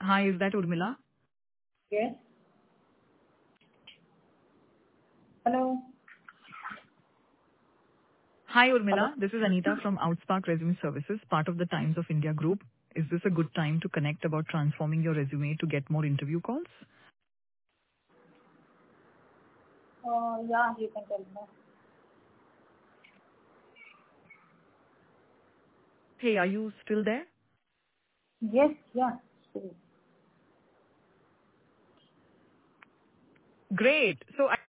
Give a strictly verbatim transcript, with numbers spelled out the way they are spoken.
Hi, is that Urmila? Yes. Hello. Hi, Hello. Urmila. This is Anita from Outspark Resume Services, part of the Times of India group. Is this a good time to connect about transforming your resume to get more interview calls? Uh, yeah, you can tell me. Hey, are you still there? Yes, yeah. Sure. Great. So I